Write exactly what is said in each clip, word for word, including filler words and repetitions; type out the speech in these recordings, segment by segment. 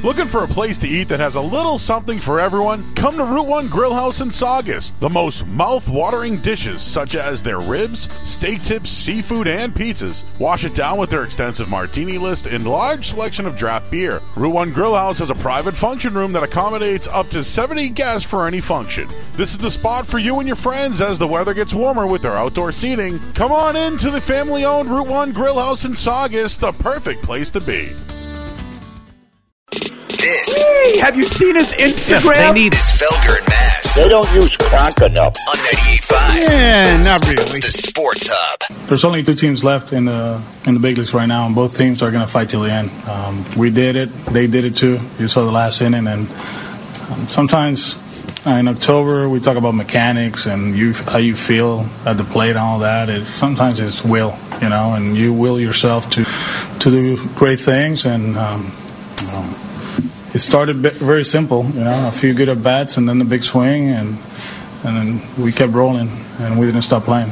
Looking for a place to eat that has a little something for everyone? Come to Route one Grill House in Saugus. The most mouth-watering dishes, such as their ribs, steak tips, seafood, and pizzas. Wash it down with their extensive martini list and large selection of draft beer. Route one Grill House has a private function room that accommodates up to seventy guests for any function. This is the spot for you and your friends as the weather gets warmer with their outdoor seating. Come on in to the family-owned Route one Grill House in Saugus, the perfect place to be. This. Hey, have you seen his Instagram? Yeah, they need this Felger and Mass. They don't use crack enough. On ninety-eight point five. Yeah, not really. The Sports Hub. There's only two teams left in the in the big leagues right now, and both teams are going to fight till the end. Um, we did it. They did it too. You saw the last inning, and um, sometimes uh, in October we talk about mechanics and you how you feel at the plate and all that. It, sometimes it's will, you know, and you will yourself to to do great things. And um, you know, it started very simple, you know, a few good at bats and then the big swing, and and then we kept rolling and we didn't stop playing.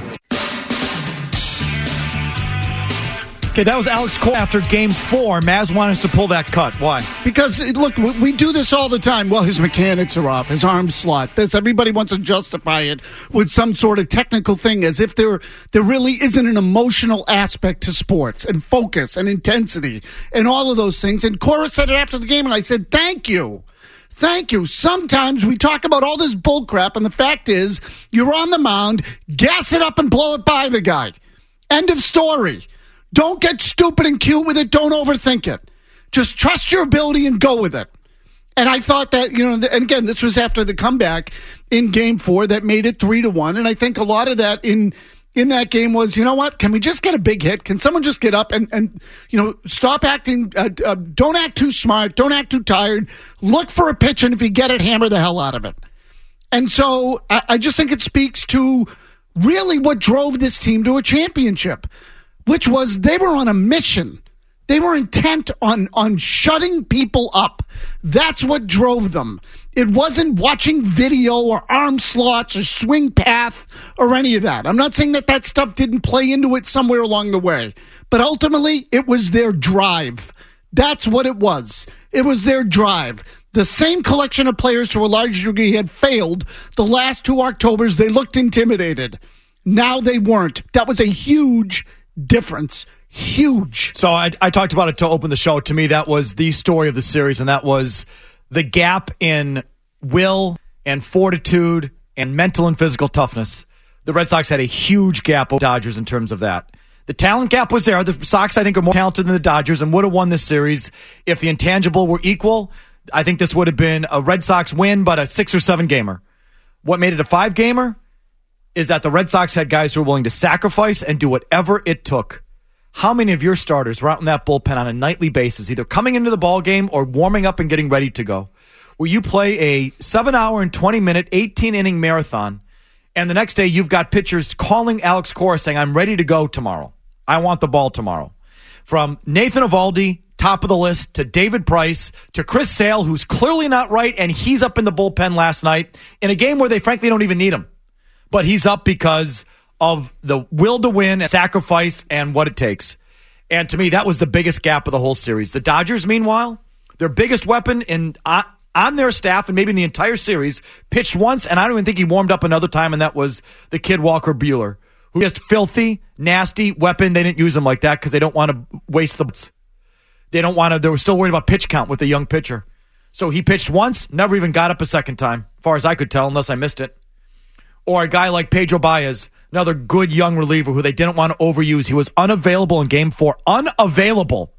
Okay, that was Alex Cora after game four. Maz wanted us to pull that cut. Why? Because, look, we do this all the time. Well, his mechanics are off, his arm slot. This, everybody wants to justify it with some sort of technical thing, as if there there really isn't an emotional aspect to sports and focus and intensity and all of those things. And Cora said it after the game, and I said, thank you. Thank you. Sometimes we talk about all this bull crap, and the fact is, you're on the mound, gas it up and blow it by the guy. End of story. Don't get stupid and cute with it. Don't overthink it. Just trust your ability and go with it. And I thought that, you know, and again, this was after the comeback in game four that made it three to one. And I think a lot of that in in that game was, you know what, can we just get a big hit? Can someone just get up and, and you know, stop acting, uh, uh, don't act too smart, don't act too tired. Look for a pitch, and if you get it, hammer the hell out of it. And so I, I just think it speaks to really what drove this team to a championship, which was they were on a mission. They were intent on, on shutting people up. That's what drove them. It wasn't watching video or arm slots or swing path or any of that. I'm not saying that that stuff didn't play into it somewhere along the way. But ultimately, it was their drive. That's what it was. It was their drive. The same collection of players to a large degree had failed the last two Octobers. They looked intimidated. Now they weren't. That was a huge difference. Huge. So I, I talked about it to open the show. To me, that was the story of the series, and that was the gap in will and fortitude and mental and physical toughness. The Red Sox had a huge gap over the Dodgers in terms of that. The talent gap was there. The Sox, I think, are more talented than the Dodgers and would have won this series if the intangible were equal. I think this would have been a Red Sox win, but a six or seven gamer. What made it a five gamer is that the Red Sox had guys who were willing to sacrifice and do whatever it took. How many of your starters were out in that bullpen on a nightly basis, either coming into the ball game or warming up and getting ready to go? Where you play a seven hour and twenty minute, eighteen inning marathon, and the next day you've got pitchers calling Alex Cora saying, I'm ready to go tomorrow. I want the ball tomorrow. From Nathan Eovaldi, top of the list, to David Price, to Chris Sale, who's clearly not right, and he's up in the bullpen last night in a game where they frankly don't even need him. But he's up because of the will to win and sacrifice and what it takes. And to me, that was the biggest gap of the whole series. The Dodgers, meanwhile, their biggest weapon in uh, on their staff and maybe in the entire series, pitched once, and I don't even think he warmed up another time, and that was the kid Walker Buehler, who just filthy, nasty weapon. They didn't use him like that because they don't want to waste the butts. They don't want to. They were still worried about pitch count with the young pitcher. So he pitched once, never even got up a second time, as far as I could tell, unless I missed it. Or a guy like Pedro Baez, another good young reliever who they didn't want to overuse. He was unavailable in game four. Unavailable.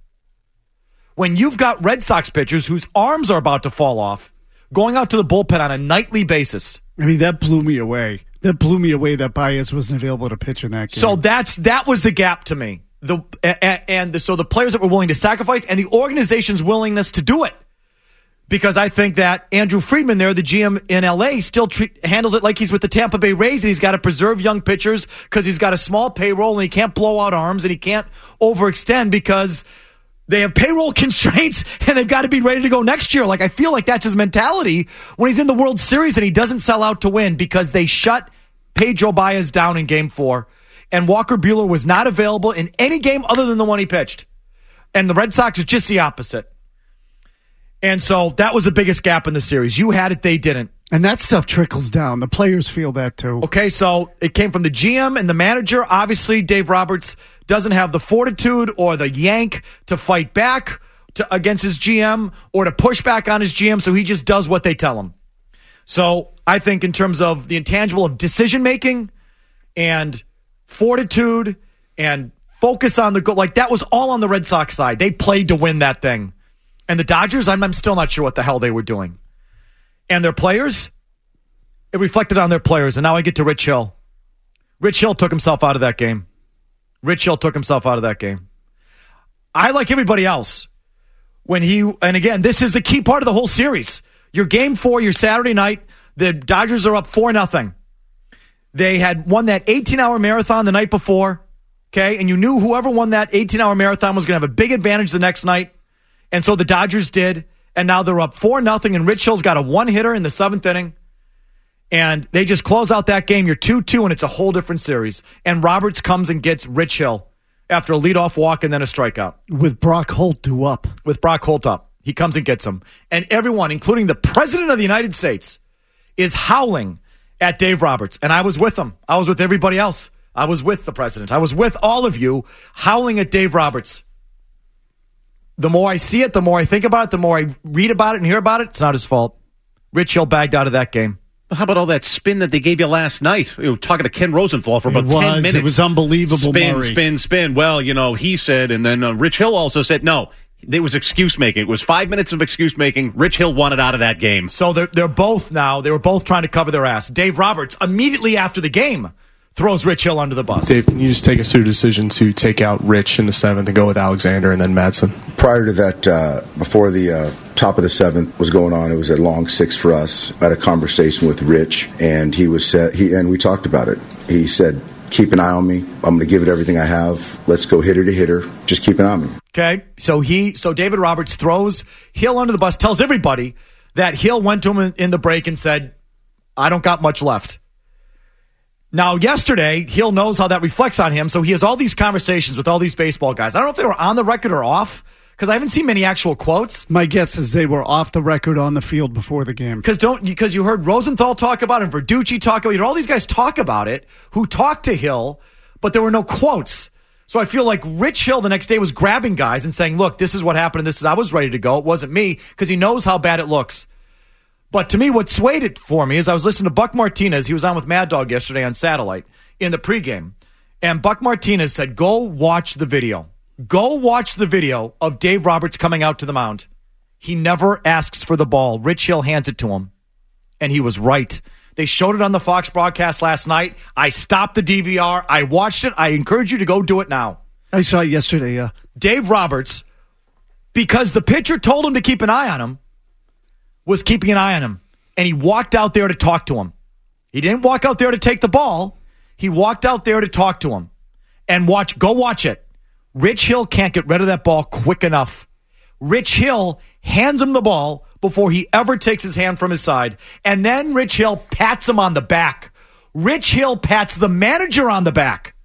When you've got Red Sox pitchers whose arms are about to fall off, going out to the bullpen on a nightly basis. I mean, that blew me away. That blew me away that Baez wasn't available to pitch in that game. So that's that was the gap to me. The and, and the, so the players that were willing to sacrifice and the organization's willingness to do it. Because I think that Andrew Friedman there, the G M in L A, still treat, handles it like he's with the Tampa Bay Rays, and he's got to preserve young pitchers because he's got a small payroll and he can't blow out arms and he can't overextend because they have payroll constraints and they've got to be ready to go next year. Like, I feel like that's his mentality when he's in the World Series and he doesn't sell out to win because they shut Pedro Baez down in game four. And Walker Buehler was not available in any game other than the one he pitched. And the Red Sox are just the opposite. And so that was the biggest gap in the series. You had it, they didn't. And that stuff trickles down. The players feel that too. Okay, so it came from the G M and the manager. Obviously, Dave Roberts doesn't have the fortitude or the yank to fight back to, against his G M or to push back on his G M, so he just does what they tell him. So I think in terms of the intangible of decision-making and fortitude and focus on the goal, like that was all on the Red Sox side. They played to win that thing. And the Dodgers, I'm, I'm still not sure what the hell they were doing. And their players, it reflected on their players. And now I get to Rich Hill. Rich Hill took himself out of that game. Rich Hill took himself out of that game. I, like everybody else, when he, and again, this is the key part of the whole series. Your game four, your Saturday night, the Dodgers are up four nothing. They had won that eighteen-hour marathon the night before, okay? And you knew whoever won that eighteen-hour marathon was going to have a big advantage the next night. And so the Dodgers did, and now they're up four nothing, and Rich Hill's got a one-hitter in the seventh inning. And they just close out that game. You're two two, and it's a whole different series. And Roberts comes and gets Rich Hill after a leadoff walk and then a strikeout. With Brock Holt due up. With Brock Holt up. He comes and gets him. And everyone, including the President of the United States, is howling at Dave Roberts. And I was with him. I was with everybody else. I was with the President. I was with all of you howling at Dave Roberts. The more I see it, the more I think about it, the more I read about it and hear about it, it's not his fault. Rich Hill bagged out of that game. How about all that spin that they gave you last night? You were talking to Ken Rosenthal for about it was, ten minutes. It was unbelievable, Spin, Murray. spin, spin. Well, you know, he said, and then uh, Rich Hill also said, no, it was excuse making. It was five minutes of excuse making. Rich Hill wanted out of that game. So they're, they're both now, they were both trying to cover their ass. Dave Roberts, immediately after the game, throws Rich Hill under the bus. Dave, can you just take us through the decision to take out Rich in the seventh and go with Alexander and then Madsen? Prior to that, uh, before the uh, top of the seventh was going on, it was a long six for us. I had a conversation with Rich, and he was said, he and we talked about it. He said, keep an eye on me. I'm going to give it everything I have. Let's go hitter to hitter. Just keep an eye on me. Okay, so he, so David Roberts throws Hill under the bus, tells everybody that Hill went to him in, in the break and said, I don't got much left. Now, yesterday, Hill knows how that reflects on him, so he has all these conversations with all these baseball guys. I don't know if they were on the record or off, because I haven't seen many actual quotes. My guess is they were off the record on the field before the game. Because don't because you heard Rosenthal talk about it, and Verducci talk about it. You heard all these guys talk about it who talked to Hill, but there were no quotes. So I feel like Rich Hill the next day was grabbing guys and saying, look, this is what happened, and this is I was ready to go. It wasn't me, because he knows how bad it looks. But to me, what swayed it for me is I was listening to Buck Martinez. He was on with Mad Dog yesterday on Satellite in the pregame. And Buck Martinez said, go watch the video. Go watch the video of Dave Roberts coming out to the mound. He never asks for the ball. Rich Hill hands it to him. And he was right. They showed it on the Fox broadcast last night. I stopped the D V R. I watched it. I encourage you to go do it now. I saw it yesterday, yeah. Dave Roberts, because the pitcher told him to keep an eye on him, was keeping an eye on him. And he walked out there to talk to him. He didn't walk out there to take the ball. He walked out there to talk to him. And watch, go watch it. Rich Hill can't get rid of that ball quick enough. Rich Hill hands him the ball before he ever takes his hand from his side. And then Rich Hill pats him on the back. Rich Hill pats the manager on the back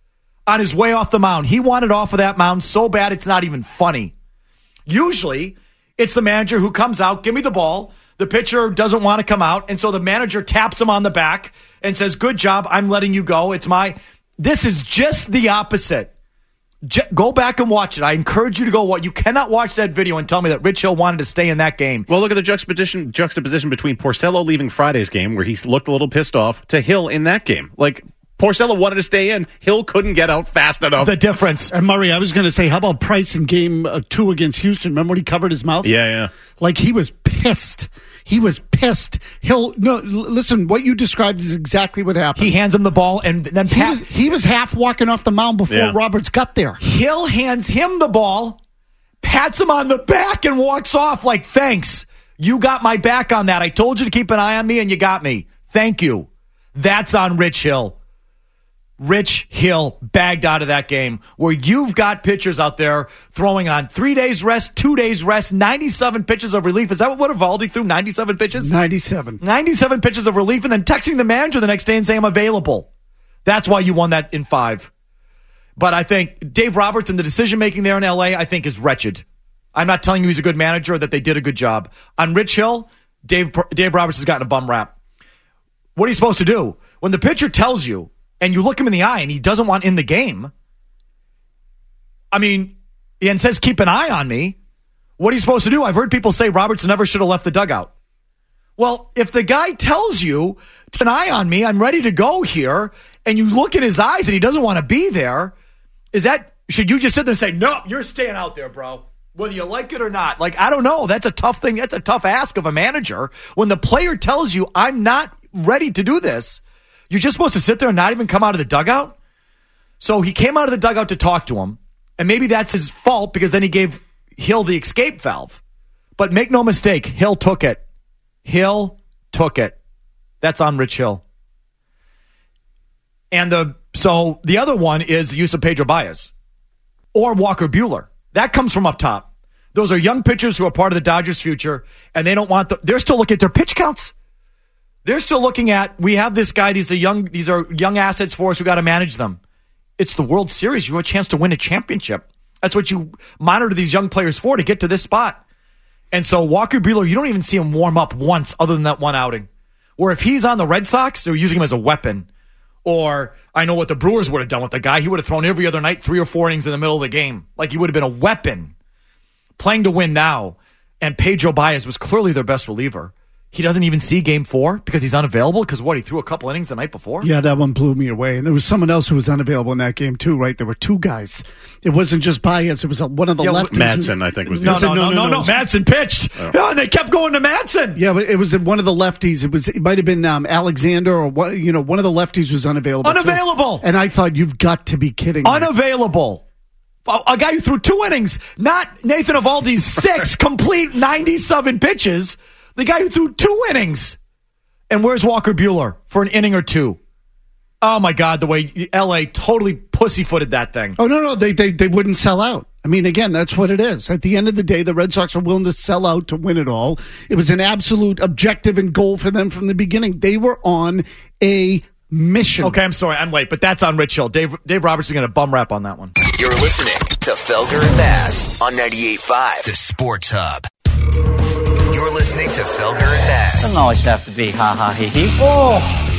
on his way off the mound. He wanted off of that mound so bad it's not even funny. Usually, it's the manager who comes out, give me the ball. The pitcher doesn't want to come out, and so the manager taps him on the back and says, good job, I'm letting you go. It's my... This is just the opposite. Je- go back and watch it. I encourage you to go watch. You cannot watch that video and tell me that Rich Hill wanted to stay in that game. Well, look at the juxtaposition juxtaposition between Porcello leaving Friday's game, where he looked a little pissed off, to Hill in that game. Like, Porcello wanted to stay in. Hill couldn't get out fast enough. The difference. And Murray, I was going to say, how about Price in game uh, two against Houston? Remember when he covered his mouth? Yeah, yeah. Like he was pissed. He was pissed. Hill, no, l- listen, what you described is exactly what happened. He hands him the ball, and then he, Pat, was, he was half walking off the mound before Yeah. Roberts got there. Hill hands him the ball, pats him on the back, and walks off like, thanks. You got my back on that. I told you to keep an eye on me, and you got me. Thank you. That's on Rich Hill. Rich Hill bagged out of that game, where you've got pitchers out there throwing on three days rest, two days rest, ninety-seven pitches of relief. Is that what Eovaldi threw, ninety-seven pitches? ninety-seven. ninety-seven pitches of relief, and then texting the manager the next day and saying, I'm available. That's why you won that in five. But I think Dave Roberts and the decision-making there in L A, I think, is wretched. I'm not telling you he's a good manager or that they did a good job. On Rich Hill, Dave Dave Roberts has gotten a bum rap. What are you supposed to do? When the pitcher tells you and you look him in the eye and he doesn't want in the game, I mean, and says, keep an eye on me, what are you supposed to do? I've heard people say Roberts never should have left the dugout. Well, if the guy tells you, keep an eye on me, I'm ready to go here, and you look in his eyes and he doesn't want to be there, is that, should you just sit there and say, no, you're staying out there, bro, whether you like it or not? Like, I don't know. That's a tough thing. That's a tough ask of a manager. When the player tells you, I'm not ready to do this, you're just supposed to sit there and not even come out of the dugout? So he came out of the dugout to talk to him, and maybe that's his fault because then he gave Hill the escape valve. But make no mistake, Hill took it. Hill took it. That's on Rich Hill. And the so the other one is the use of Pedro Baez or Walker Buehler. That comes from up top. Those are young pitchers who are part of the Dodgers' future, and they don't want the, they're still looking at their pitch counts. They're still looking at, we have this guy, these are young, these are young assets for us, we got to manage them. It's the World Series. You have a chance to win a championship. That's what you monitor these young players for, to get to this spot. And so Walker Buehler, you don't even see him warm up once other than that one outing. Or if he's on the Red Sox, they're using him as a weapon. Or I know what the Brewers would have done with the guy. He would have thrown every other night three or four innings in the middle of the game. Like he would have been a weapon. Playing to win now. And Pedro Baez was clearly their best reliever. He doesn't even see game four because he's unavailable because what, he threw a couple innings the night before? Yeah, that one blew me away. And there was someone else who was unavailable in that game too, right? There were two guys. It wasn't just Baez. It was one of the yeah, lefties. Madsen, I think, was no, the no, no, no, no, no. Madsen pitched. Oh. Yeah, and they kept going to Madsen. Yeah, but it was one of the lefties. It was. It might have been um, Alexander or what? You know, one of the lefties was unavailable. Unavailable. Too. And I thought, you've got to be kidding me. Unavailable. A guy who threw two innings, not Nathan Eovaldi's six complete ninety-seven pitches. The guy who threw two innings. And where's Walker Buehler for an inning or two? Oh, my God, the way L A totally pussyfooted that thing. Oh, no, no, they, they they wouldn't sell out. I mean, again, that's what it is. At the end of the day, the Red Sox are willing to sell out to win it all. It was an absolute objective and goal for them from the beginning. They were on a mission. Okay, I'm sorry, I'm late, but that's on Rich Hill. Dave, Dave Roberts is going to bum rap on that one. You're listening to Felger and Bass on ninety-eight point five, the Sports Hub. You're listening to Felger and Bass. Doesn't always have to be ha ha he he. Oh,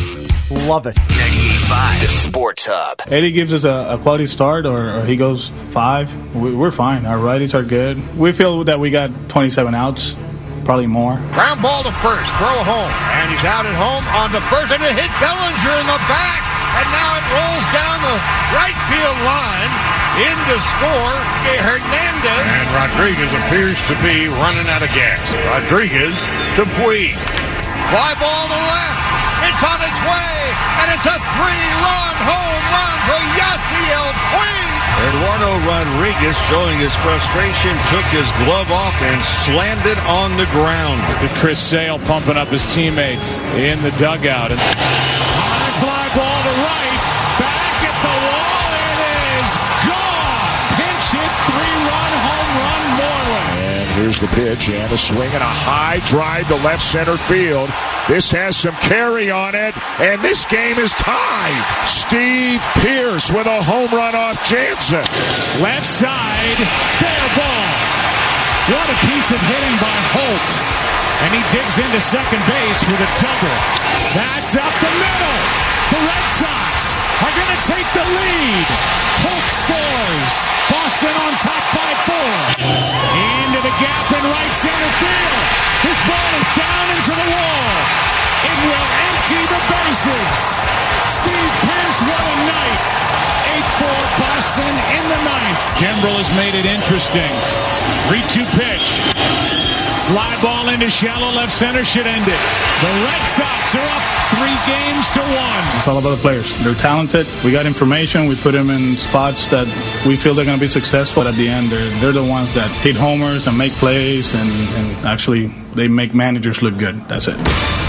love it. ninety-eight point five, the Sports Hub. Eddie gives us a, a quality start, or, or he goes five. We, we're fine. Our righties are good. We feel that we got twenty-seven outs, probably more. Ground ball to first, throw home, and he's out at home on the first, and it hit Bellinger in the back, and now it rolls down the right field line. In to score, Hernandez. And Rodriguez appears to be running out of gas. Rodriguez to Puig. Fly ball to left. It's on its way, and it's a three-run home run for Yasiel Puig. Eduardo Rodriguez, showing his frustration, took his glove off and slammed it on the ground. Chris Sale pumping up his teammates in the dugout. And high fly ball to right. Back at the wall. It is gone. Pinch hit, three-run home run, Moreland. And here's the pitch, and a swing and a high drive to left center field. This has some carry on it, and this game is tied. Steve Pearce with a home run off Jansen. Left side, fair ball. What a piece of hitting by Holt. And he digs into second base with a double. That's up the middle. The Red Sox are going to take the lead. Holt scores. Boston on top five four. Into the gap in right center field. This ball is down into the wall. It will empty the bases. Steve Pearce, what a night. eight four Boston in the ninth. Kimbrel has made it interesting. three two pitch. Fly ball into shallow left center should end it. The Red Sox are up three games to one. It's all about the players. They're talented. We got information. We put them in spots that we feel they're going to be successful. But at the end, they're, they're the ones that hit homers and make plays, and, and actually they make managers look good. That's it.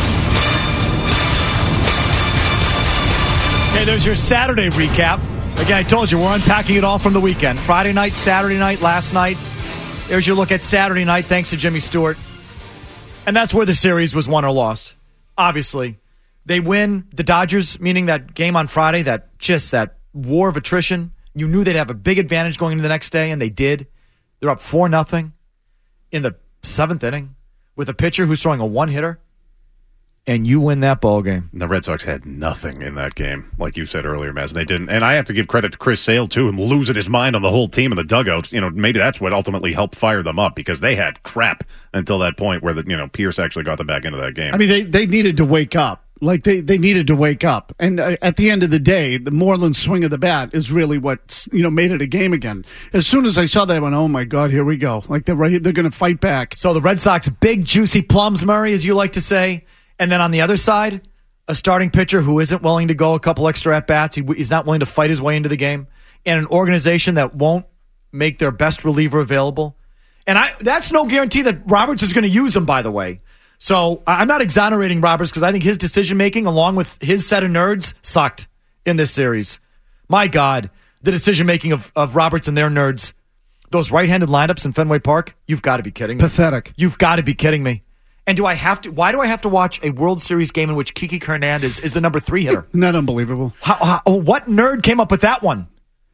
Okay, there's your Saturday recap. Again, I told you, we're unpacking it all from the weekend. Friday night, Saturday night, last night. There's your look at Saturday night, thanks to Jimmy Stewart. And that's where the series was won or lost. Obviously. They win, the Dodgers, meaning that game on Friday, that just that war of attrition. You knew they'd have a big advantage going into the next day, and they did. They're up four nothing. in the seventh inning with a pitcher who's throwing a one-hitter, and you win that ball game. The Red Sox had nothing in that game, like you said earlier, Maz. They didn't, and I have to give credit to Chris Sale too, and losing his mind on the whole team in the dugout. You know, maybe that's what ultimately helped fire them up because they had crap until that point where the you know Pierce actually got them back into that game. I mean, they they needed to wake up. Like they, they needed to wake up, and uh, at the end of the day, the Moreland swing of the bat is really what you know made it a game again. As soon as I saw that, I went, "Oh my God, here we go!" Like they're right, they're going to fight back. So the Red Sox, big juicy plums, Murray, as you like to say, and then on the other side, a starting pitcher who isn't willing to go a couple extra at bats. He, he's not willing to fight his way into the game, and an organization that won't make their best reliever available. And I that's no guarantee that Roberts is going to use him. By the way. So I'm not exonerating Roberts because I think his decision-making, along with his set of nerds, sucked in this series. My God, the decision-making of, of Roberts and their nerds, those right-handed lineups in Fenway Park, you've got to be kidding me. Pathetic. You've got to be kidding me. And do I have to? Why do I have to watch a World Series game in which Kiki Hernandez is the number three hitter? Isn't that unbelievable? How, how, what nerd came up with that one?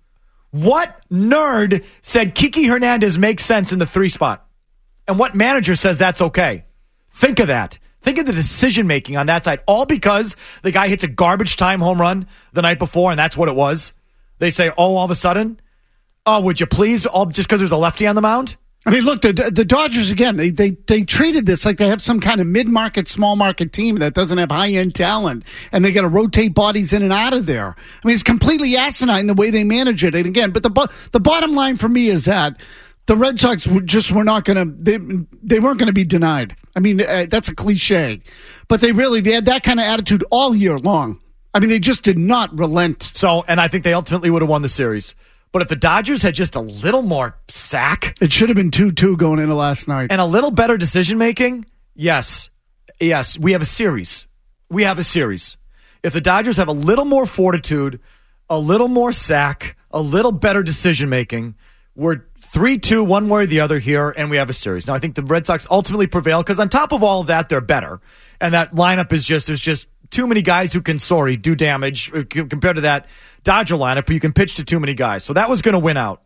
What nerd said Kiki Hernandez makes sense in the three spot? And what manager says that's okay? Think of that. Think of the decision-making on that side. All because the guy hits a garbage time home run the night before, and that's what it was. They say, oh, all of a sudden, oh, would you please, all just because there's a lefty on the mound? I mean, look, the the Dodgers, again, they, they, they treated this like they have some kind of mid-market, small-market team that doesn't have high-end talent, and they got to rotate bodies in and out of there. I mean, it's completely asinine the way they manage it. And again, but the the bottom line for me is that the Red Sox just were not going to, they, they weren't going to be denied. I mean, uh, that's a cliche. But they really, they had that kind of attitude all year long. I mean, they just did not relent. So, and I think they ultimately would have won the series. But if the Dodgers had just a little more sack. It should have been two two going into last night. And a little better decision-making, yes. Yes, we have a series. We have a series. If the Dodgers have a little more fortitude, a little more sack, a little better decision-making, we're three two, one way or the other here, and we have a series. Now, I think the Red Sox ultimately prevail because on top of all of that, they're better. And that lineup is just, there's just too many guys who can, sorry, do damage compared to that Dodger lineup where you can pitch to too many guys. So that was going to win out.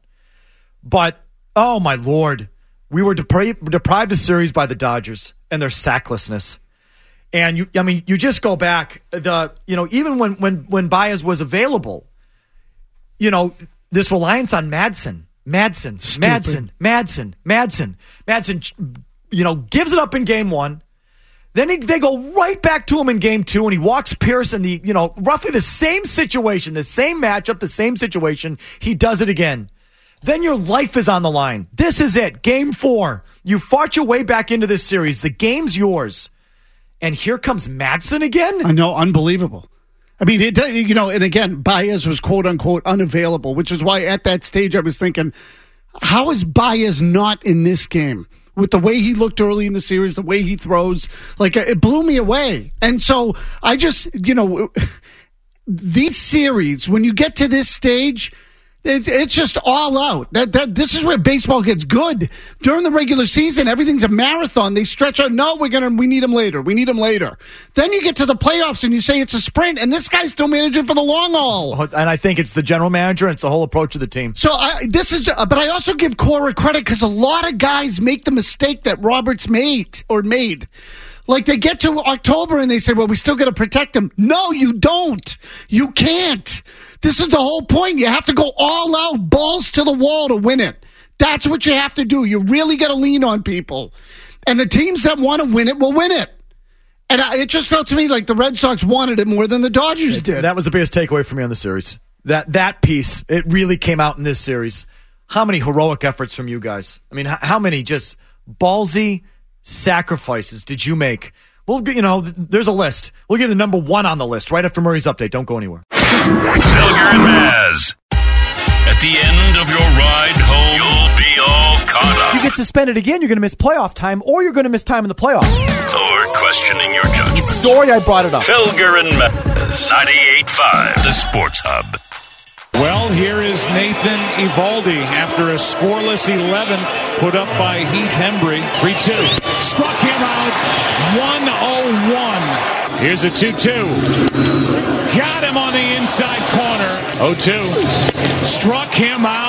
But, oh my Lord, we were depri- deprived of series by the Dodgers and their sacklessness. And, you, I mean, you just go back, the you know, even when, when, when Baez was available, you know, this reliance on Madsen. Madsen, Stupid. Madsen, Madsen, Madsen, Madsen, you know, gives it up in game one. Then he, they go right back to him in game two, and he walks Pierce in the, you know, roughly the same situation, the same matchup, the same situation. He does it again. Then your life is on the line. This is it. Game four. You fought your way back into this series. The game's yours. And here comes Madsen again? I know, unbelievable. I mean, it, you know, and again, Baez was quote-unquote unavailable, which is why at that stage I was thinking, how is Baez not in this game? With the way he looked early in the series, the way he throws, like, it blew me away. And so I just, you know, these series, when you get to this stage, it, it's just all out. That, that This is where baseball gets good. During the regular season, everything's a marathon. They stretch out. No, we're gonna. We need him later. We need him later. Then you get to the playoffs and you say it's a sprint, and this guy's still managing for the long haul. And I think it's the general manager and it's the whole approach of the team. So I, this is, but I also give Cora credit because a lot of guys make the mistake that Roberts made or made. Like, they get to October and they say, well, we still got to protect him. No, you don't. You can't. This is the whole point. You have to go all out, balls to the wall to win it. That's what you have to do. You really got to lean on people. And the teams that want to win it will win it. And I, it just felt to me like the Red Sox wanted it more than the Dodgers did. That was the biggest takeaway for me on the series. That that piece, it really came out in this series. How many heroic efforts from you guys? I mean, how, how many just ballsy sacrifices did you make? Well, you know, there's a list. We'll give the number one on the list right after Murray's update. Don't go anywhere. Felger and Maz. At the end of your ride home, you'll be all caught up. If you get suspended again, you're going to miss playoff time, or you're going to miss time in the playoffs. Or questioning your judgment. Sorry I brought it up. Felger and Maz. ninety-eight point five, the Sports Hub. Well, here is Nathan Eovaldi after a scoreless eleventh put up by Heath Hembry. three two. Struck him out. one oh one. Here's a two two. Got him on the inside corner. oh two. Struck him out.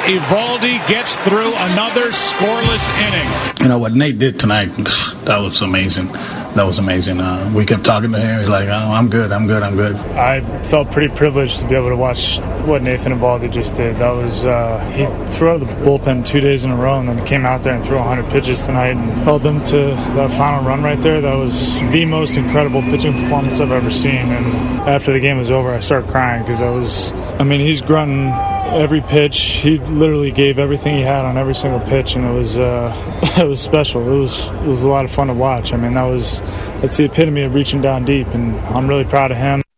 Eovaldi gets through another scoreless inning. You know, what Nate did tonight, that was amazing. That was amazing. Uh, we kept talking to him. He's like, oh, I'm good, I'm good, I'm good. I felt pretty privileged to be able to watch what Nathan Eovaldi just did. That was, uh, he threw out of the bullpen two days in a row and then came out there and threw one hundred pitches tonight and held them to that final run right there. That was the most incredible pitching performance I've ever seen. And after the game was over, I started crying because I was, I mean, he's grunting every pitch. He literally gave everything he had on every single pitch, and it was uh, it was special. It was it was a lot of fun to watch. I mean, that was that's the epitome of reaching down deep, and I'm really proud of him.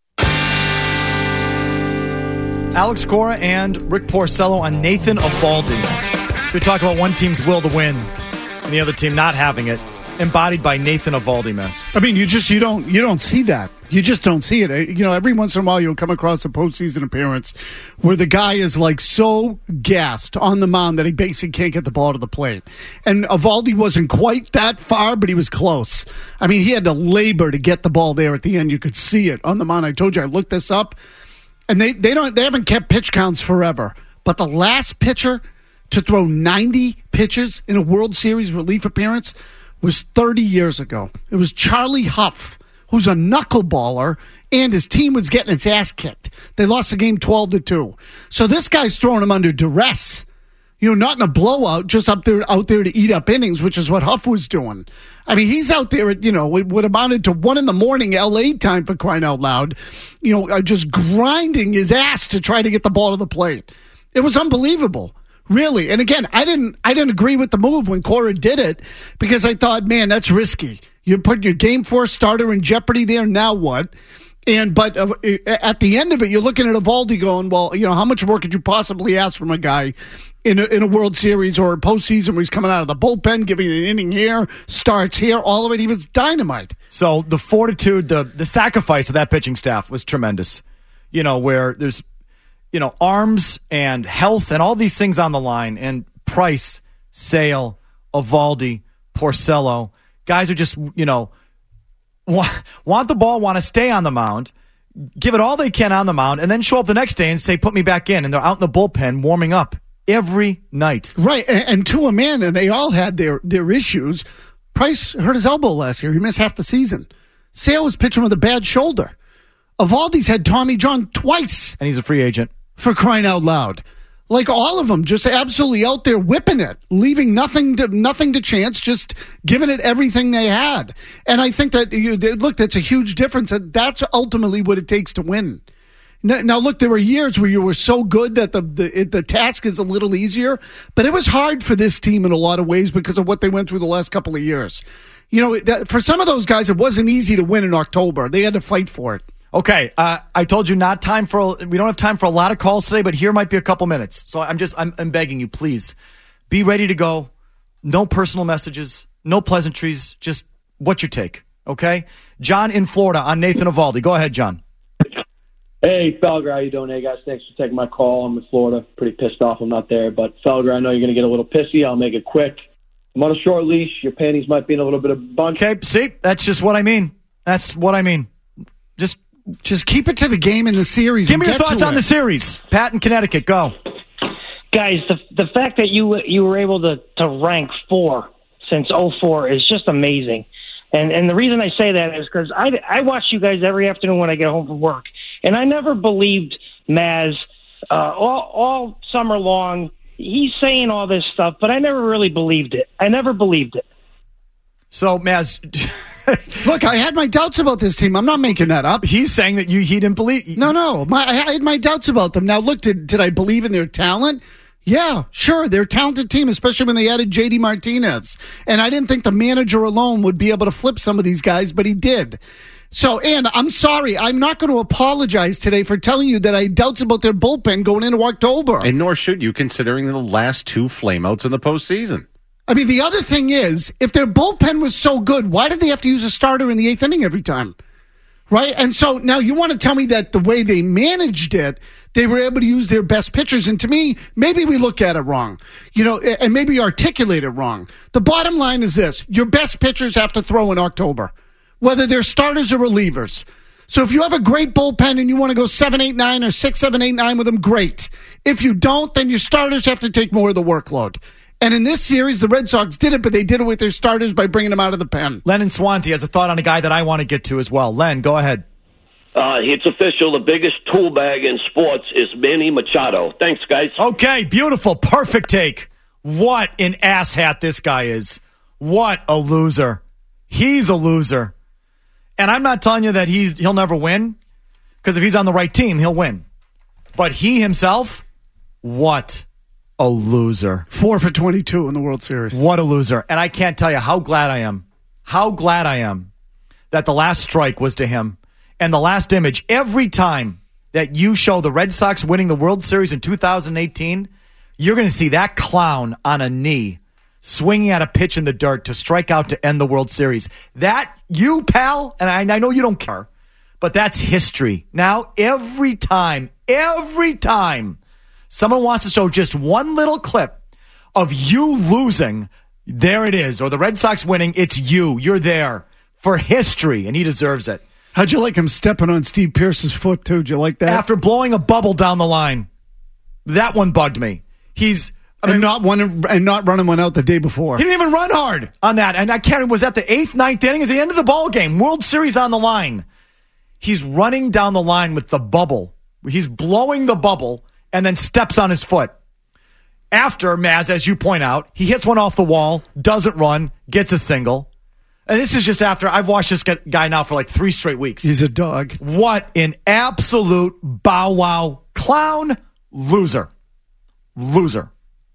Alex Cora and Rick Porcello on Nathan Eovaldi. We talk about one team's will to win and the other team not having it, embodied by Nathan Eovaldi, Mess. I mean, you just you don't you don't see that. You just don't see it. You know, every once in a while you'll come across a postseason appearance where the guy is like so gassed on the mound that he basically can't get the ball to the plate. And Eovaldi wasn't quite that far, but he was close. I mean, he had to labor to get the ball there at the end. You could see it on the mound. I told you, I looked this up, and they, they don't they haven't kept pitch counts forever. But the last pitcher to throw ninety pitches in a World Series relief appearance was thirty years ago. It was Charlie Huff, who's a knuckleballer, and his team was getting its ass kicked. They lost the game twelve to two. So this guy's throwing him under duress. You know, not in a blowout, just up there out there to eat up innings, which is what Huff was doing. I mean, he's out there at, you know, it would amounted to one in the morning L A time, for crying out loud, you know, just grinding his ass to try to get the ball to the plate. It was unbelievable. Really. And again, I didn't I didn't agree with the move when Cora did it because I thought, man, that's risky. You put your game four starter in jeopardy there. Now what? And but uh, at the end of it, you're looking at Eovaldi going, well, you know, how much more could you possibly ask from a guy in a, in a World Series or a postseason where he's coming out of the bullpen, giving an inning here, starts here, all of it? He was dynamite. So the fortitude, the the sacrifice of that pitching staff was tremendous. You know, where there's, you know, arms and health and all these things on the line, and Price, Sale, Eovaldi, Porcello, guys who just, you know, want, want the ball, want to stay on the mound, give it all they can on the mound, and then show up the next day and say, put me back in. And they're out in the bullpen warming up every night. Right, and, and to a man, and they all had their, their issues. Price hurt his elbow last year. He missed half the season. Sale was pitching with a bad shoulder. Eovaldi's had Tommy John twice. And he's a free agent. For crying out loud. Like all of them, just absolutely out there whipping it, leaving nothing to nothing to chance, just giving it everything they had. And I think that, you, look, that's a huge difference. That's ultimately what it takes to win. Now, now look, there were years where you were so good that the, the, the task is a little easier, but it was hard for this team in a lot of ways because of what they went through the last couple of years. You know, for some of those guys, it wasn't easy to win in October. They had to fight for it. Okay, uh, I told you not time for. We don't have time for a lot of calls today, but here might be a couple minutes. So I'm just, I'm, I'm begging you, please, be ready to go. No personal messages, no pleasantries, just what's your take, okay? John in Florida on Nathan Eovaldi. Go ahead, John. Hey, Felger, how you doing? Hey, guys, thanks for taking my call. I'm in Florida, pretty pissed off I'm not there. But, Felger, I know you're going to get a little pissy. I'll make it quick. I'm on a short leash. Your panties might be in a little bit of a bunch. Okay, see, that's just what I mean. That's what I mean. Just... Just keep it to the game in the series. Give me your get thoughts to on it. the series. Pat in Connecticut, go. Guys, the the fact that you you were able to, to rank four since oh four is just amazing. And and the reason I say that is because I, I watch you guys every afternoon when I get home from work. And I never believed Maz uh, all, all summer long. He's saying all this stuff, but I never really believed it. I never believed it. So, Maz... Look, I had my doubts about this team. I'm not making that up. He's saying that you he didn't believe. No, no. My, I had my doubts about them. Now, look, did, did I believe in their talent? Yeah, sure. They're a talented team, especially when they added J D Martinez. And I didn't think the manager alone would be able to flip some of these guys, but he did. So, and I'm sorry. I'm not going to apologize today for telling you that I had doubts about their bullpen going into October. And nor should you, considering the last two flameouts in the postseason. I mean, the other thing is, if their bullpen was so good, why did they have to use a starter in the eighth inning every time? Right? And so now you want to tell me that the way they managed it, they were able to use their best pitchers. And to me, maybe we look at it wrong, you know, and maybe articulate it wrong. The bottom line is this. Your best pitchers have to throw in October, whether they're starters or relievers. So if you have a great bullpen and you want to go seven eight nine or six seven eight nine with them, great. If you don't, then your starters have to take more of the workload. And in this series, the Red Sox did it, but they did it with their starters by bringing them out of the pen. Len in Swansea has a thought on a guy that I want to get to as well. Len, go ahead. Uh, it's official. The biggest tool bag in sports is Manny Machado. Thanks, guys. Okay, beautiful. Perfect take. What an asshat this guy is. What a loser. He's a loser. And I'm not telling you that he's, he'll never win, because if he's on the right team, he'll win. But he himself, what a loser. Four for twenty-two in the World Series. What a loser. And I can't tell you how glad I am, how glad I am that the last strike was to him. And the last image, every time that you show the Red Sox winning the World Series in two thousand eighteen, you're going to see that clown on a knee swinging at a pitch in the dirt to strike out to end the World Series. That, you, pal, and I, I know you don't care, but that's history. Now, every time, every time someone wants to show just one little clip of you losing, there it is, or the Red Sox winning, it's you. You're there for history, and he deserves it. How'd you like him stepping on Steve Pierce's foot, too? Did you like that? After blowing a bubble down the line. That one bugged me. He's... I mean, and not one, and not running one out the day before. He didn't even run hard on that. And I can't. Was that the eighth, ninth inning? Is the end of the ball game? World Series on the line. He's running down the line with the bubble. He's blowing the bubble and then steps on his foot. After, Maz, as you point out, he hits one off the wall, doesn't run, gets a single. And this is just after I've watched this guy now for like three straight weeks. He's a dog. What an absolute bow wow clown loser. Loser.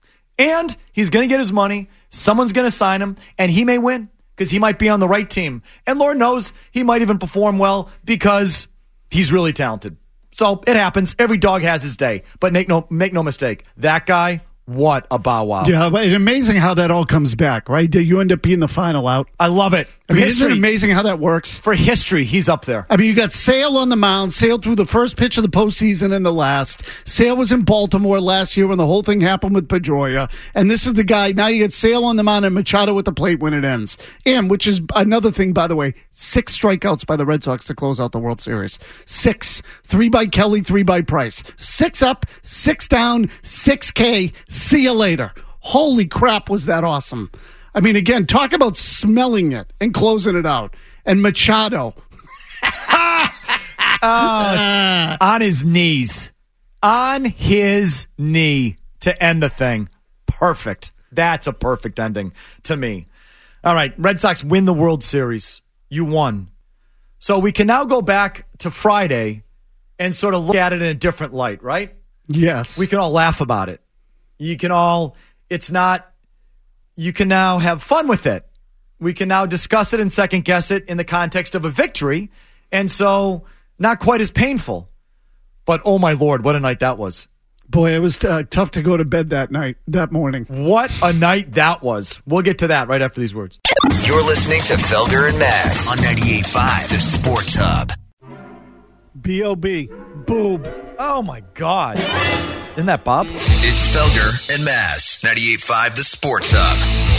And he's going to get his money. Someone's going to sign him, and he may win because he might be on the right team. And Lord knows he might even perform well because he's really talented. So it happens. Every dog has his day. But make no make no mistake, that guy, what a bow wow. Yeah, but it's amazing how that all comes back, right? You end up being the final out. I love it. I mean, isn't it amazing how that works? For history, he's up there. I mean, you got Sale on the mound. Sale threw the first pitch of the postseason and the last. Sale was in Baltimore last year when the whole thing happened with Pedroia. And this is the guy. Now you get Sale on the mound and Machado at the plate when it ends. And, which is another thing, by the way, six strikeouts by the Red Sox to close out the World Series. Six. Three by Kelly, three by Price. Six up, six down, six K. See you later. Holy crap, was that awesome. I mean, again, talk about smelling it and closing it out. And Machado. uh, on his knees. On his knee to end the thing. Perfect. That's a perfect ending to me. All right, Red Sox win the World Series. You won. So we can now go back to Friday and sort of look at it in a different light, right? Yes. We can all laugh about it. You can all, it's not, you can now have fun with it. We can now discuss it and second guess it in the context of a victory. And so not quite as painful. But oh my Lord, what a night that was. Boy, it was uh, tough to go to bed that night, that morning. What a night that was. We'll get to that right after these words. You're listening to Felger and Mass on ninety-eight point five, the Sports Hub. B O B Boob. Oh my God. Isn't that Bob? It's Felger and Mass, ninety-eight point five, the Sports Hub.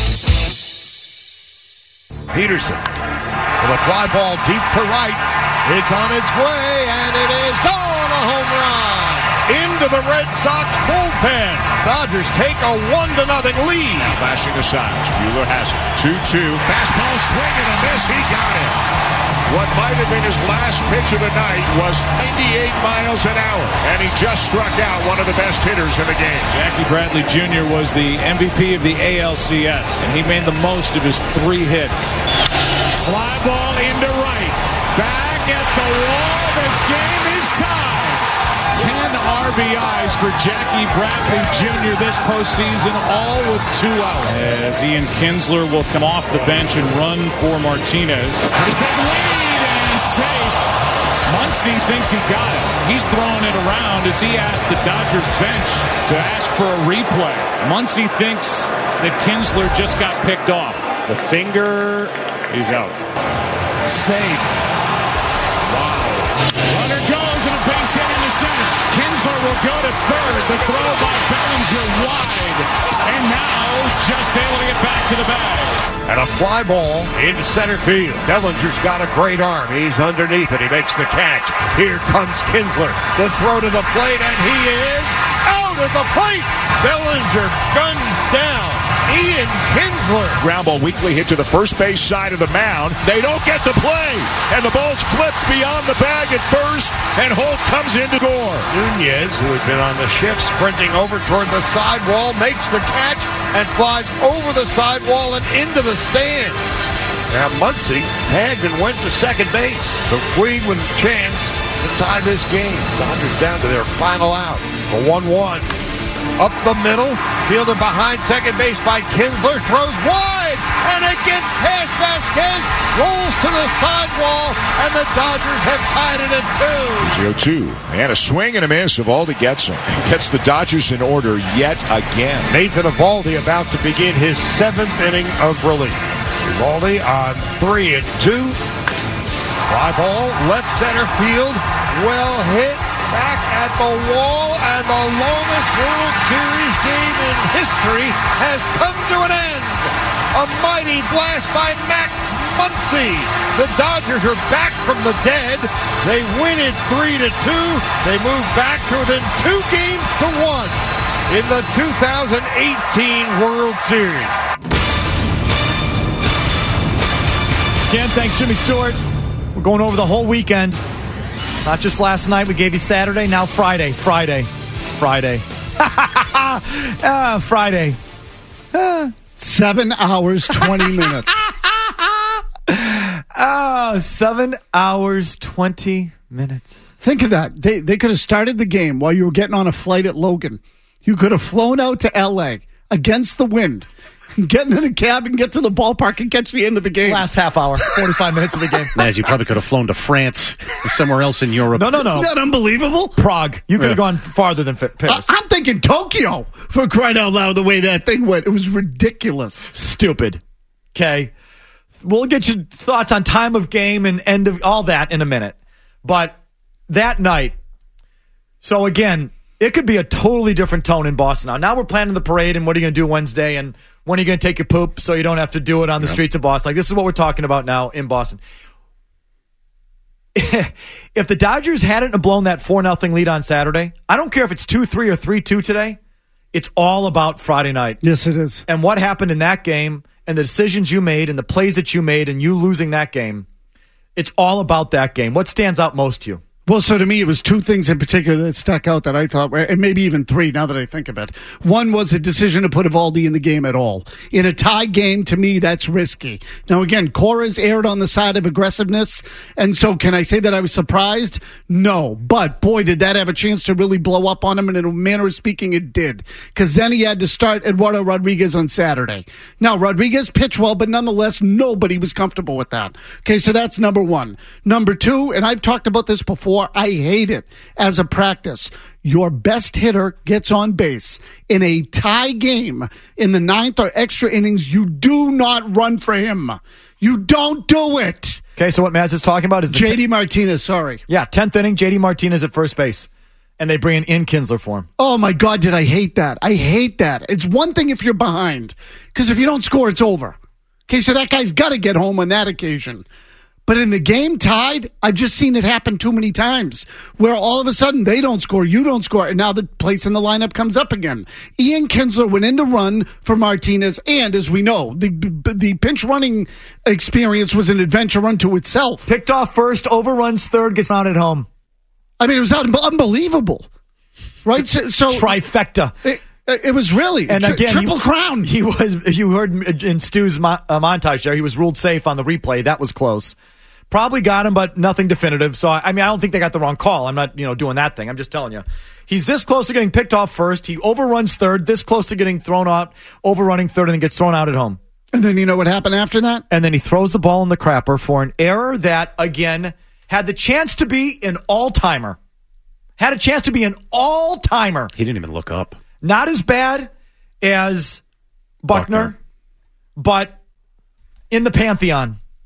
Peterson with a fly ball deep to right. It's on its way, and it is gone, a home run into the Red Sox bullpen. Dodgers take a one to nothing lead. Flashing the signs. Buehler has it. two two. Fastball swing and a miss. He got it. What might have been his last pitch of the night was ninety-eight miles an hour, and he just struck out one of the best hitters in the game. Jackie Bradley Junior was the M V P of the A L C S, and he made the most of his three hits. Fly ball into right. Back at the wall. This game is tied. Ten R B Is for Jackie Bradley Junior this postseason, all with two out. As Ian Kinsler will come off the bench and run for Martinez. He's big lead and safe. Muncy thinks he got it. He's throwing it around as he asked the Dodgers bench to ask for a replay. Muncy thinks that Kinsler just got picked off. The finger is out. Safe. Wow. Runner goes and a base hit into center. Kinsler will go to third. The throw by Bellinger wide. And now just able to get back to the bag. And a fly ball into center field. Bellinger's got a great arm. He's underneath it. He makes the catch. Here comes Kinsler. The throw to the plate, and he is out at the plate. Bellinger guns down Ian Kinsler. Ground ball weakly hit to the first base side of the mound. They don't get the play. And the ball's flipped beyond the bag at first. And Holt comes in to score. Nunez, who had been on the shift, sprinting over toward the sidewall, makes the catch and flies over the sidewall and into the stands. Now Muncy tagged and went to second base. So Puig with a chance to tie this game. Dodgers down to their final out. A one one. Up the middle, fielded behind second base by Kinsler, throws wide, and it gets past Vasquez, rolls to the sidewall, and the Dodgers have tied it at two. zero two, and a swing and a miss. Evaldi gets him. Gets the Dodgers in order yet again. Nathan Evaldi about to begin his seventh inning of relief. Evaldi on three and two. Fly ball, left center field, well hit. Back at the wall, and the longest World Series game in history has come to an end. A mighty blast by Max Muncy. The Dodgers are back from the dead. They win it three to two. They move back to within two games to one in the two thousand eighteen World Series. Again, thanks, Jimmy Stewart. We're going over the whole weekend. Not just last night. We gave you Saturday. Now Friday. Friday. Friday. uh, Friday. Uh, seven hours, twenty minutes. Oh, seven hours, twenty minutes. Think of that. They they could have started the game while you were getting on a flight at Logan. You could have flown out to L A against the wind, get in a cab and get to the ballpark and catch the end of the game. Last half hour, forty-five minutes of the game. As you probably could have flown to France or somewhere else in Europe. No, no, no. Isn't that unbelievable? Prague. You could have Yeah. gone farther than Paris. Uh, I'm thinking Tokyo, for crying out loud, the way that thing went. It was ridiculous. Stupid. Okay. We'll get your thoughts on time of game and end of all that in a minute. But that night, so again, it could be a totally different tone in Boston now. Now we're planning the parade and what are you going to do Wednesday and when are you going to take your poop so you don't have to do it on the Yep. streets of Boston. Like, this is what we're talking about now in Boston. If the Dodgers hadn't blown that four nothing lead on Saturday, I don't care if it's two three or three two today, it's all about Friday night. Yes, it is. And what happened in that game and the decisions you made and the plays that you made and you losing that game, it's all about that game. What stands out most to you? Well, so to me, it was two things in particular that stuck out that I thought were, and maybe even three now that I think of it. One was a decision to put Evaldi in the game at all. In a tie game, to me, that's risky. Now, again, Cora's erred on the side of aggressiveness, and so can I say that I was surprised? No. But, boy, did that have a chance to really blow up on him, and in a manner of speaking, it did. Because then he had to start Eduardo Rodriguez on Saturday. Now, Rodriguez pitched well, but nonetheless, nobody was comfortable with that. Okay, so that's number one. Number two, and I've talked about this before, I hate it as a practice. Your best hitter gets on base in a tie game in the ninth or extra innings. You do not run for him. You don't do it. Okay, so what Maz is talking about is the J D Martinez, sorry. Yeah, tenth inning, J D Martinez at first base. And they bring in Kinsler for him. Oh, my God, did I hate that. I hate that. It's one thing if you're behind, because if you don't score, it's over. Okay, so that guy's got to get home on that occasion. But in the game tied, I've just seen it happen too many times where all of a sudden they don't score, you don't score, and now the place in the lineup comes up again. Ian Kinsler went in to run for Martinez, and as we know, the the pinch running experience was an adventure unto itself. Picked off first, overruns third, gets on at home. I mean, it was un- unbelievable, right? So, so Trifecta. It, it was really and tri- again, triple he, crown. He was. You heard in Stu's mo- uh, montage there. He was ruled safe on the replay. That was close. Probably got him, but nothing definitive. So, I mean, I don't think they got the wrong call. I'm not, you know, doing that thing. I'm just telling you. He's this close to getting picked off first. He overruns third, this close to getting thrown out, overrunning third, and then gets thrown out at home. And then you know what happened after that? And then he throws the ball in the crapper for an error that, again, had the chance to be an all-timer. Had a chance to be an all-timer. He didn't even look up. Not as bad as Buckner, Buckner. but in the pantheon.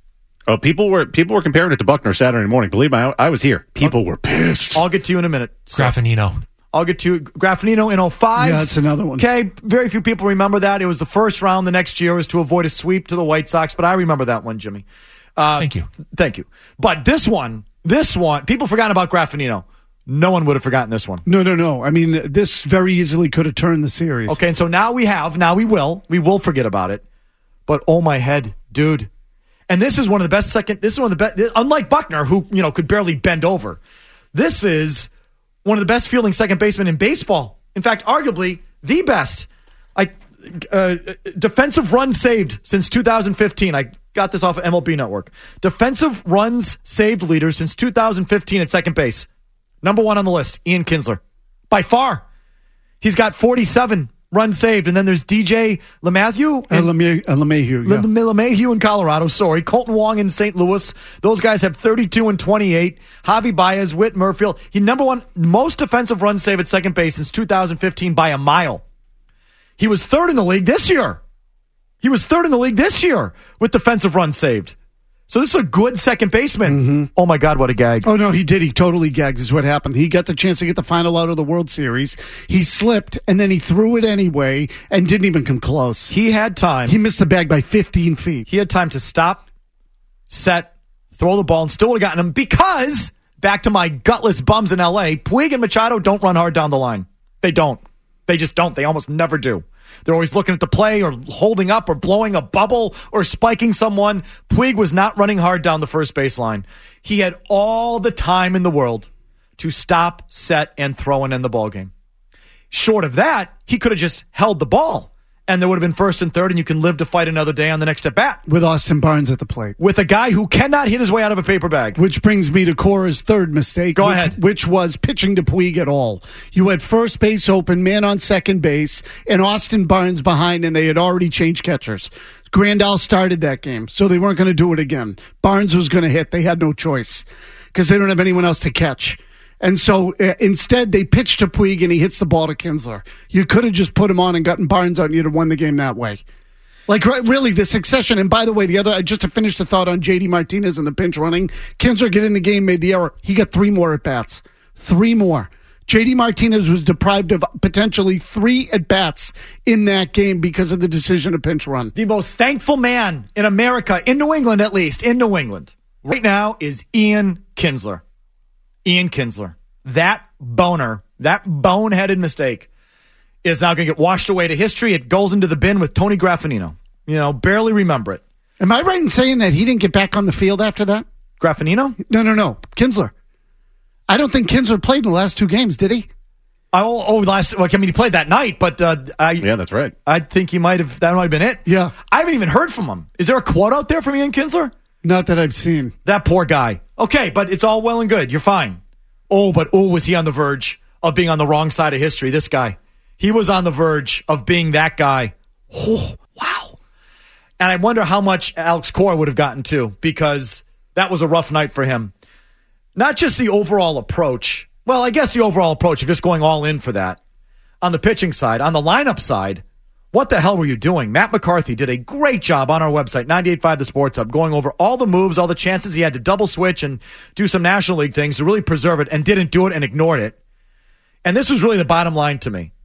Oh, people were people were comparing it to Buckner Saturday morning. Believe me, I, I was here. People were pissed. I'll get to you in a minute. So, Graffinino. I'll get to you. Graffinino in oh five. Yeah, that's another one. Okay, very few people remember that. It was the first round the next year was to avoid a sweep to the White Sox, but I remember that one, Jimmy. Uh, thank you. Thank you. But this one, this one, people forgot about Graffinino. No one would have forgotten this one. No, no, no. I mean, this very easily could have turned the series. Okay, and so now we have, now we will. We will forget about it. But oh my head, dude. And this is one of the best second, this is one of the best, unlike Buckner, who, you know, could barely bend over. This is one of the best fielding second basemen in baseball. In fact, arguably the best. I uh, defensive runs saved since two thousand fifteen. I got this off of M L B Network. Defensive runs saved leader since two thousand fifteen at second base. Number one on the list, Ian Kinsler. By far. He's got forty-seven runs saved. And then there's D J LeMahieu. And uh, LeMahieu, uh, LeMahieu, yeah. Le- LeMahieu in Colorado, sorry. Colton Wong in Saint Louis. Those guys have thirty-two and twenty-eight. Javi Baez, Whit Merrifield. He number one, most defensive runs saved at second base since two thousand fifteen by a mile. He was third in the league this year. He was third in the league this year with defensive runs saved. So this is a good second baseman. Mm-hmm. Oh, my God, what a gag. Oh, no, he did. He totally gagged is what happened. He got the chance to get the final out of the World Series. He slipped, and then he threw it anyway and didn't even come close. He had time. He missed the bag by fifteen feet. He had time to stop, set, throw the ball, and still would have gotten him because, back to my gutless bums in L A, Puig and Machado don't run hard down the line. They don't. They just don't. They almost never do. They're always looking at the play or holding up or blowing a bubble or spiking someone. Puig was not running hard down the first baseline. He had all the time in the world to stop, set, and throw and end the ball game. Short of that, he could have just held the ball, and there would have been first and third, and you can live to fight another day on the next at bat. With Austin Barnes at the plate. With a guy who cannot hit his way out of a paper bag. Which brings me to Cora's third mistake. Go which, ahead. Which was pitching to Puig at all. You had first base open, man on second base, and Austin Barnes behind, and they had already changed catchers. Grandal started that game, so they weren't going to do it again. Barnes was going to hit. They had no choice because they don't have anyone else to catch. And so uh, instead, they pitched to Puig, and he hits the ball to Kinsler. You could have just put him on and gotten Barnes out, and you'd have won the game that way. Like, really, the succession. And by the way, the other, just to finish the thought on J D Martinez and the pinch running, Kinsler get in the game, made the error. He got three more at-bats. Three more. J D Martinez was deprived of potentially three at-bats in that game because of the decision to pinch run. The most thankful man in America, in New England at least, in New England, right now is Ian Kinsler. Ian Kinsler. That boner, that boneheaded mistake is now going to get washed away to history. It goes into the bin with Tony Graffinino. You know, barely remember it. Am I right in saying that he didn't get back on the field after that? Graffinino? No, no, no. Kinsler. I don't think Kinsler played in the last two games, did he? Oh, oh last. Well, I mean, he played that night, but uh, I. Yeah, that's right. I think he might have. That might have been it. Yeah. I haven't even heard from him. Is there a quote out there from Ian Kinsler? Not that I've seen. That poor guy. Okay, but it's all well and good. You're fine. Oh, but oh, was he on the verge of being on the wrong side of history? This guy. He was on the verge of being that guy. Oh, wow. And I wonder how much Alex Cora would have gotten too, because that was a rough night for him. Not just the overall approach. Well, I guess the overall approach, if you're just going all in for that. On the pitching side, on the lineup side, what the hell were you doing? Matt McCarthy did a great job on our website, ninety-eight point five The Sports Hub, going over all the moves, all the chances he had to double switch and do some National League things to really preserve it, and didn't do it and ignored it. And this was really the bottom line to me.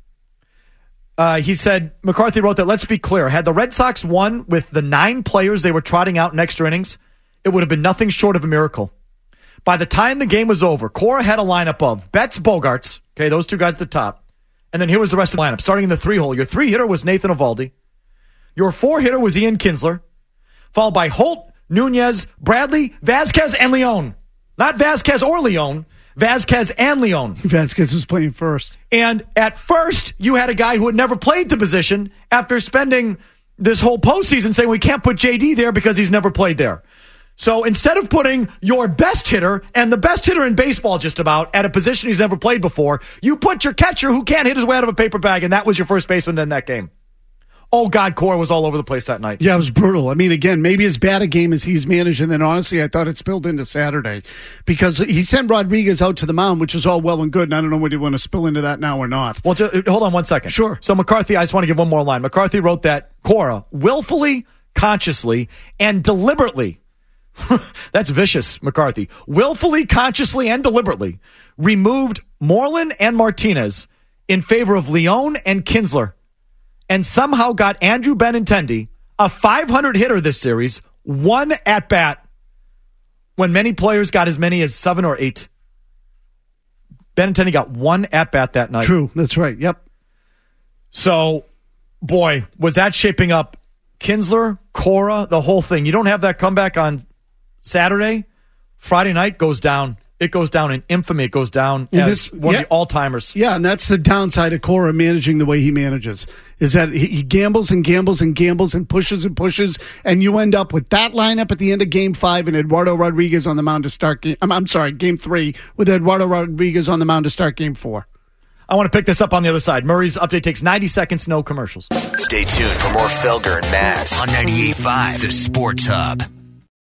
Uh, he said, McCarthy wrote that, let's be clear, had the Red Sox won with the nine players they were trotting out in extra innings, it would have been nothing short of a miracle. By the time the game was over, Cora had a lineup of Betts, Bogarts, okay, those two guys at the top. And then here was the rest of the lineup. Starting in the three-hole, your three-hitter was Nathan Eovaldi. Your four-hitter was Ian Kinsler. Followed by Holt, Nunez, Bradley, Vasquez, and Leon. Not Vasquez or Leon. Vasquez and Leon. Vasquez was playing first. And at first, you had a guy who had never played the position after spending this whole postseason saying we can't put J D there because he's never played there. So instead of putting your best hitter, and the best hitter in baseball just about, at a position he's never played before, you put your catcher who can't hit his way out of a paper bag, and that was your first baseman in that game. Oh, God, Cora was all over the place that night. Yeah, it was brutal. I mean, again, maybe as bad a game as he's managed, and then honestly, I thought it spilled into Saturday because he sent Rodriguez out to the mound, which is all well and good, and I don't know whether you want to spill into that now or not. Well, just, hold on one second. Sure. So McCarthy, I just want to give one more line. McCarthy wrote that Cora willfully, consciously, and deliberately That's vicious, McCarthy. Willfully, consciously, and deliberately removed Moreland and Martinez in favor of Leone and Kinsler, and somehow got Andrew Benintendi, a five hundred hitter this series, one at bat when many players got as many as seven or eight. Benintendi got one at bat that night. True, that's right. Yep. So, boy, was that shaping up. Kinsler, Cora, the whole thing. You don't have that comeback on Saturday. Friday night goes down. It goes down in infamy. It goes down And as this- one yeah. of the all-timers. Yeah, and that's the downside of Cora managing the way he manages, is that he he gambles and gambles and gambles and pushes and pushes, and you end up with that lineup at the end of game five and Eduardo Rodriguez on the mound to start game. I'm, I'm sorry, game three with Eduardo Rodriguez on the mound to start game four. I want to pick this up on the other side. Murray's update takes ninety seconds, no commercials. Stay tuned for more Felger and Maz on ninety-eight point five, The Sports Hub.